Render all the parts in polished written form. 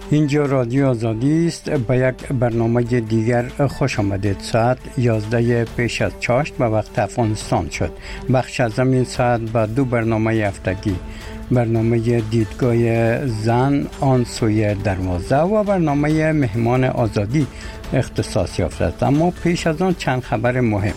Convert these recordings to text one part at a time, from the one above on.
اینجا رادیو آزادی است. به یک برنامه دیگر خوش آمدید. ساعت 11 پیش از چاشت به وقت افغانستان شد. بخش از این ساعت به دو برنامه هفتگی، برنامه دیدگاه زن آن سوی دروازه و برنامه مهمان آزادی اختصاص یافته است. اما پیش از آن چند خبر مهم.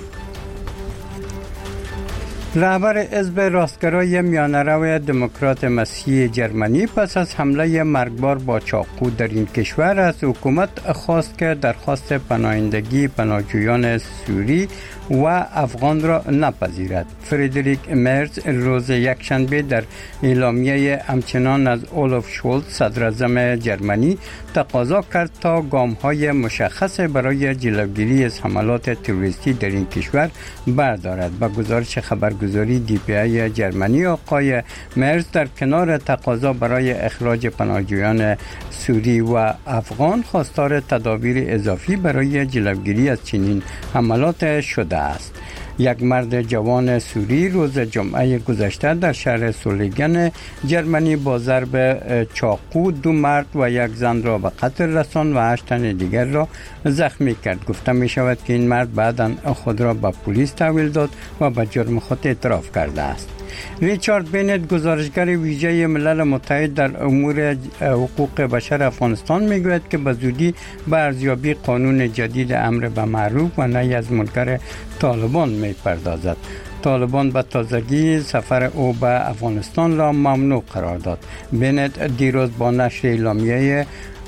رهبر حزب راستگرای میانه‌رو دموکرات مسیحی جرمنی پس از حمله مرگبار با چاقو در این کشور از حکومت خواست که درخواست پناهندگی پناهجویان سوری و افغان را نپذیرد. فردریک مرز روز یکشنبه در اعلامیه همچنان از اولف شولز صدر اعظم جرمنی تقاضا کرد تا گام‌های مشخص برای جلوگیری از حملات تروریستی در این کشور بردارد. با گزارش خبرگزاری دی پی ای جرمنی، آقای مرز در کنار تقاضا برای اخراج پناهجویان سوری و افغان خواستار تدابیر اضافی برای جلوگیری از چنین حملات شده است. یک مرد جوان سوری روز جمعه گذشته در شهر سولگن جرمنی با ضرب چاقو 2 مرد و 1 زن را به قتل رساند و 8 تن دیگر را زخمی کرد. گفته می شود که این مرد بعداً خود را به پلیس تحویل داد و به جرم خود اعتراف کرده است. ریچارد بینت، گزارشگر ویژه ملل متحد در امور حقوق بشر افغانستان، میگوید که به زودی به ارزیابی قانون جدید امر به معروف و نهی از منکر طالبان میپردازد. طالبان به تازگی سفر او به افغانستان را ممنوع قرار داد. بینت دیروز با نشر اعلامیه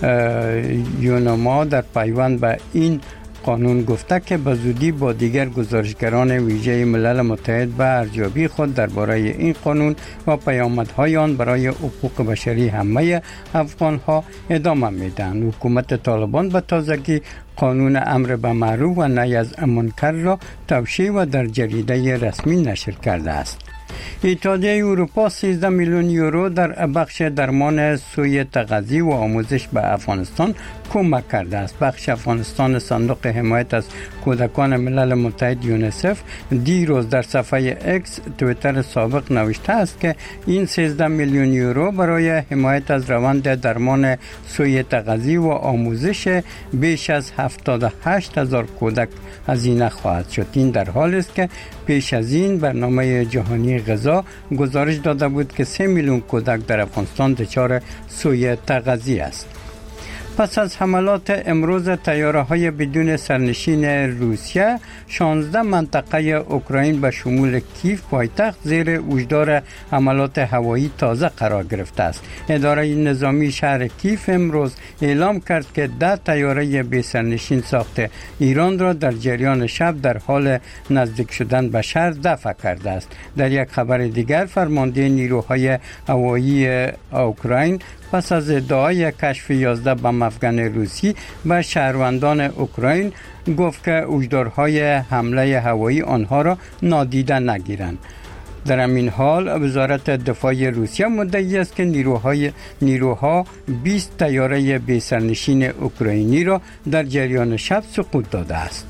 یونما در پیوند به این قانون گفته که به زودی با دیگر گزارشگران ویژه ملل متحد به ارزیابی خود درباره این قانون و پیامدهای آن برای حقوق بشری همه افغانها ادامه میدهند. حکومت طالبان به تازگی قانون امر به معروف و نهی از منکر را توشیح و در جریده رسمی نشر کرده است. اتحادیه اروپا 13 میلیون یورو در بخش درمان سوی تغذیه و آموزش به افغانستان کمک کرده است. بخش افغانستان صندوق حمایت از کودکان ملل متحد یونیسف دیروز در صفحه اکس توییتر سابق نوشته است که این 13 میلیون یورو برای حمایت از روند درمان سوی تغذیه و آموزش بیش از 78,000 کودک هزینه خواهد شد. این در حالی است که پیش از این برنامه جهانی غذا گزارش داده بود که 3 میلیون کودک در افغانستان دچار سوی تغذیه است. پس از حملات امروز طیاره‌های بدون سرنشین روسیه، 16 منطقه اوکراین به شمول کیف پایتخت زیر هشدار حملات هوایی تازه قرار گرفته است. اداره نظامی شهر کیف امروز اعلام کرد که 10 طیاره بی سرنشین ساخت ایران را در جریان شب در حال نزدیک شدن به شهر دفع کرده است. در یک خبر دیگر، فرمانده نیروهای هوایی اوکراین پس از ادعای کشف 11 بم افغان روسی به شهروندان اوکراین گفت که هشدارهای حمله هوایی آنها را نادیده نگیرند. در همین حال وزارت دفاع روسیه مدعی است که نیروها 20 طیاره بی سرنشین اوکراینی را در جریان شب سقوط داده است.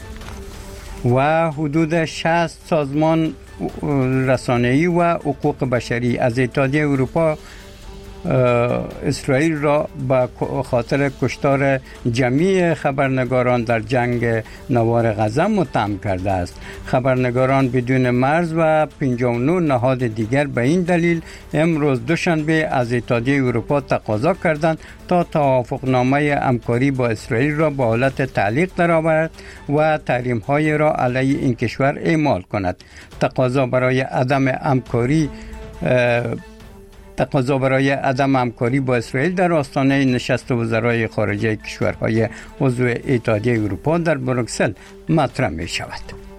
و حدود 60 سازمان رسانه‌ای و حقوق بشری از اتحادیه اروپا اسرائیل را به خاطر کشتار جمعی خبرنگاران در جنگ نوار غزه متهم کرده است. خبرنگاران بدون مرز و 59 نهاد دیگر به این دلیل امروز دوشنبه از اتحادیه اروپا تقاضا کردند تا توافقنامه همکاری با اسرائیل را به حالت تعلیق درآورد و تحریم‌های را علیه این کشور اعمال کند. تقاضا برای عدم همکاری با اسرائیل در آستانه نشست وزرای خارجه کشورهای عضو اتحادیه اروپا در بروکسل مطرح می شود.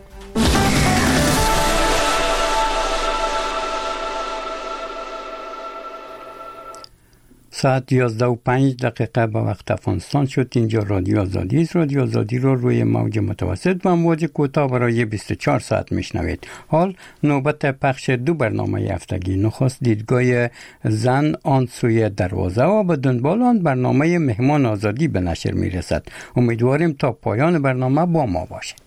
ساعت 11:05 به وقت افغانستان شد. اینجا رادیو آزادی است. رادیو آزادی رو روی موج متوسط و امواج کوتاه برای 24 ساعت میشنوید. حال نوبت پخش 2 برنامه هفتگی. نخست دیدگاه زن آن سوی دروازه و به دنبال آن برنامه مهمان آزادی به نشر میرسد. امیدواریم تا پایان برنامه با ما باشید.